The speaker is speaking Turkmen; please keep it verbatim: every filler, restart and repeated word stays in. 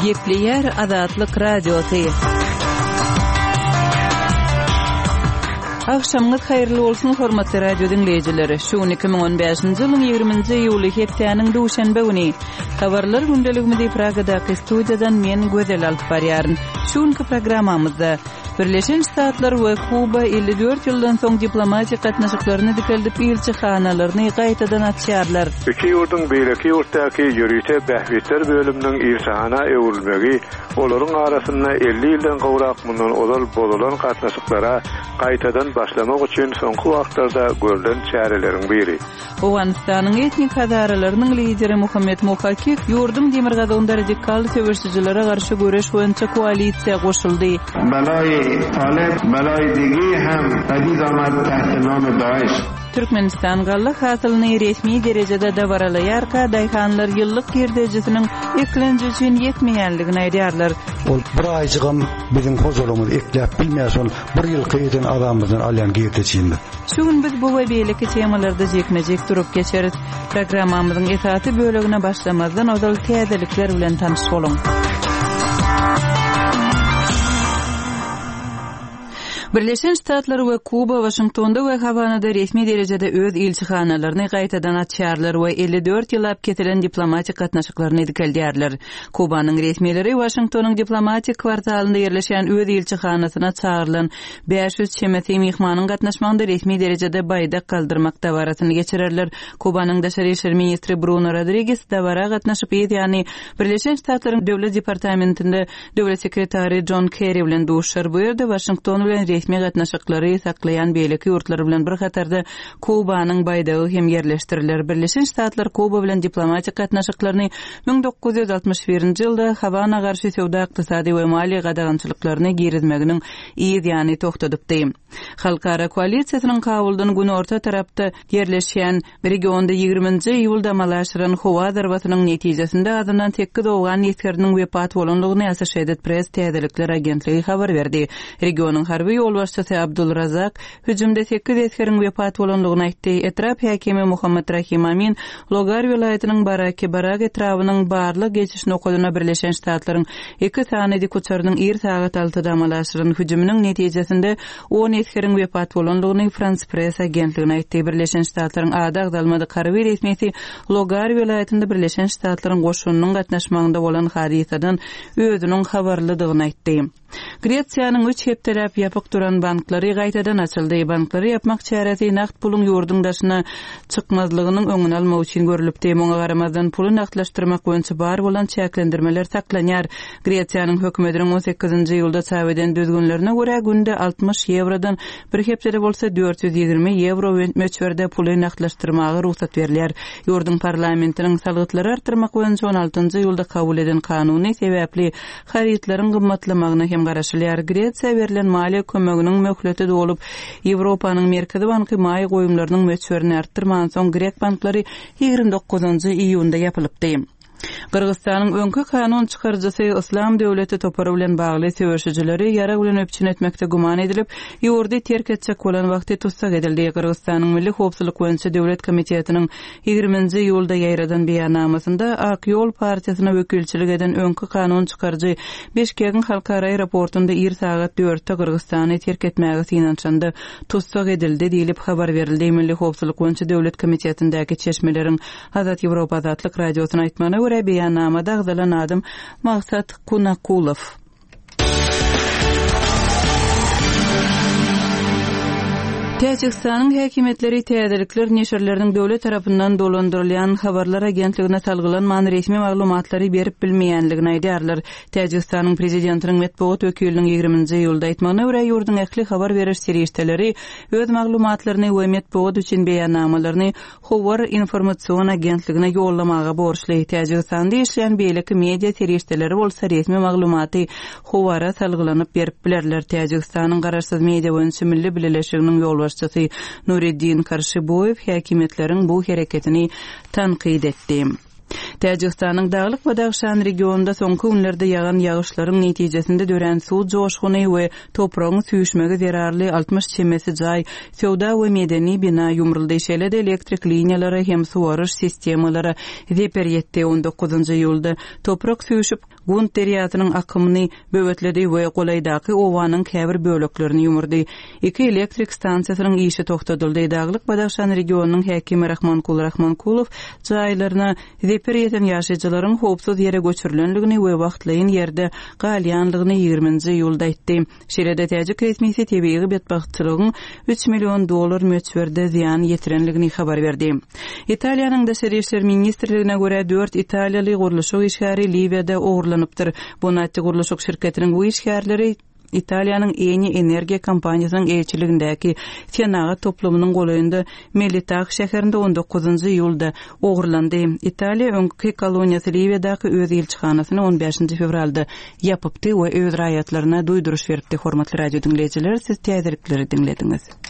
Gepleyer Azatlyk Radiosu. Akşamınız hayırlı olsun hormatly radio dinleyijileri. Şu iki bin on beşinji ýylyň ýygrüminji ýuly hepdeniň duşanbe güni habarlar gündeligimizde Pragadaky studiýadan men Gözel alyp barýaryn. Şuňky programmamyzda Birleşen Ştatlar we Kuba elli dört ýyldan soň diplomatik gatnaşyklaryny dikeldip elçihanalarını gaýtadan açýarlar. Iki ýurdun beýleki ýurtdaky ýürüýte bähbetler bölüminiň elçihana öwrülmegi olaryň arasynda elli ýyldan gowrak mundan ozal bolan gatnaşyklara gaýtadan başlamak üçin soňky wagtlarda görülen çäreleriň biri. Owganistanyň etnik hadaralarynyň lideri Muhammed Muhakik ýurdun demirgazynda radikal söwüşçilere garşy göreş boýunça koalisiýa goşuldy. Balay Talib balay digi hem padiz amad tahta nam Daesh. Türkmenistan galla hasylyny resmi derejede dawaralaýarka daýhanlar ýyllyk girdejisiniň eklenji üçin ýetmeýänligini aýdýarlar. Ol bir aýjygam biziň hozurumyz ekläp bilmeýän bir ýyl gyýdan adamymyzyň alýan girdejinde. Şuň biz bu we beýleki temalarda jekmejek durup geçeris. Programmamyzyň esaty bölegine başlamazdan ozal täzelikler bilen tanyş boluň. Birleşen Ştatlar we Kuba Washingtonda we Havanada resmi derejede öz elçihanalaryny gaýtadan açýarlar we elli dört ýylap ketilen diplomatik gatnaşyklaryny dikeldirler. Kubanyň resmileri Washingtonyň diplomatik kwartalynda ýerleşen öz elçihanasyna çağırılan beş yüz çemeti mehmanyň gatnaşmagynda resmi derejede baýda kaldyrmak dawaratyny geçirerler. Kubanyň daşary işler ministri Bruno Rodriguez dawara gatnaşyp ýa-ni Birleşen Ştatlaryň döwlet departamentinde döwlet sekretary John Kerry bilen duşar buyurdy. Washington bilen resmi gatnaşyklary saklayan beýleki ýurtlar bilen bir hatarda Kubanyň baýdagy hem ýerleşdiriler. Birleşen Ştatlar Kuba bilen diplomatik gatnaşyklaryny bin dokuz yüz altmış birinji ýylda Havana garşy sowda ykdysady we mali gadagançylyklaryny girizmeginiň ýa-ni toktadypdy. Halkara koalisiýasynyň kabuldan güni orta tarapda ýerleşýän bir regionda ýygrüminji ýylda malaşyran howa darbatynyň netijesinde adynan tekki dowgan ýetgeriniň wepat bolanlygyny Associated Press täzelikler agentligi habar berdi. Regionyň harby ýol başçysy Abdulrazak hüjümde sekiz ýetgeriň wepat bolanlygyny aýtdy. Etrap häkimi Muhammed Rahim Amin Logar welaýatynyň Baraki Barak etrabynyň barlyk geçişini okudyna Birleşen Ştatlaryň iki sanydy köçeriniň er sagat altıda malaşyran hüjüminiň netijesinde on ýetgeriň wepat bolanlygyny France Press agentligine aýtdy. Birleşen Ştatlaryň ada agdalmady harby resmiýeti Logar welaýatynda Birleşen Ştatlaryň goşunynyň gatnaşmagynda bolan hadisadan özüniň habarlydygyny aýtdy. Gretsiýanyň üç hepdelap ýapyk duran banklary gaýtadan açyldy. Banklary ýapmak çäresi naqd puluň ýurdun daşyna çykmazlygynyň öňüni almak üçin görülipdi. Muňa garamazdan puly naqdlaşdyrmak boýunça bar bolan çäklendirmeler saklanýar. Gretsiýanyň hökümetiniň on sekizinji ýylda çäweden düzgünlerine görä günde altmış ýewrodan bir hepdede bolsa dört yüz ýygrimi ýewro möçberde puly naqdlaşdyrmagy ruhsat berilýär. Ýurdun parlamentiniň salgytlary artyrmak boýunça on altynjy ýylda kabul eden kanuny sebäpli haritlaryň gymmatlamagyna hem garaşylýar. Gretsiýa berilen maliýe kömeginiň möhleti dolup, Ýewropanyň Merkezi banky maý goýumlarynyň möçberini artyrmagan soň Grek banklary ýygrimi dokuzynjy iýunda ýapylypdy. Kırgızstanyň öňkü kanun çykarjysy Islam döwleti topary bilen bagly söwüşçileri ýara bilen öpçün etmekde guman edilip, ýurdy terk etjek bolan wagty tutsak edildi. Kırgızstanyň Milli Howpsuzlyk boýunça döwlet komitetiniň ýygrüminji ýylda ýaýradan beýannamasynda Ak ýol partiýasyna wekilçilik eden öňkü kanun çykarjy Beşkegiň halkara aeroportunda er sagat dörtde Kırgızstany terk etmäge synançanda tutsak edildi diýilip habar berildi. Milli Howpsuzlyk boýunça döwlet komitetindäki çeşmeleriň Azat Ýewropa Azatlyk radiosyna aýtmany görä beýannamada agdalan adam Maksat Kunakulov. Täjikistanyň häkimetleri täzelikler neşirleriniň döwlet tarapyndan dolandyrylýan habarlar agentligine salgylanman resmi maglumatlary berip bilmeýänligini aýdýarlar. Täjikistanyň prezidentiniň metbuat wekiliniň ýygrüminji ýylda aýtmagyna görä ýurdun ähli habar beriş serişdeleri öz maglumatlaryny we metbuat üçin beýannamalaryny Howar informatsion agentligine ýollamaga borçly. Täjikistanda işleýän beýleki media serişdeleri bolsa resmi maglumaty Howara salgylanyp berip bilerler. Täjikistanyň garaşsyz media boýunça milli birleşiginiň ýol başçysy Nureddin Karşyboýew häkimetleriň bu hereketini tanqid etdi. Täjikistanyň Daglyk we Dagşan regionunda soňky günlerde ýagan ýagyşlaryň netijesinde dören suw joşguny we topragyň süýşmegi zerarly altmış çemesi jaý, sowda we medeni bina ýumruldy. Şeýle-de elektrik liniýalary hem suwaryş sistemalary zeperýetdi. on dokuzunçy ýylda toprak süýşüp Gunt deriýatynyň akymyny böwetledi we golaýdaky owanyň käbir böleklerini ýumurdy. Iki elektrik stansiýasynyň işi toktatyldy. Daglyk Badaxşan regionunyň häkimi Rahmankul Rahmankulov jaýlaryna zeperýeten ýaşaýjylaryň howpsuz ýere göçürilenligini we wagtlaýyn ýerde galýanlygyny ýygrüminji ýylda aýtdy. Şeýle-de täjik resmiýeti tebigy betbaxtçylygyň üç million dollar möçberde ziýan ýetirenligini habar berdi. Italiýanyň Daşary işler ministrligine görä dört Italiýaly guruluşyk işgäri Libiýada ogurlanypdyr. Bu natdy guruluşyk şirketiniň bu işgärleri Italiýanyň Eni energiýa kompaniýasynyň elçiligindäki Senaga toplumynyň golaýynda Melitaq şäherinde on dokuzunçy ýylda ogurlandy. Italiýa öňki koloniýasy Libiýadaky öz elçixanasyny on beşinçi fevralda ýapypdy we öz raýatlaryna duýduruş beripdi. Hormatly radio dinleýijiler, siz täzirikleri dinlediňiz.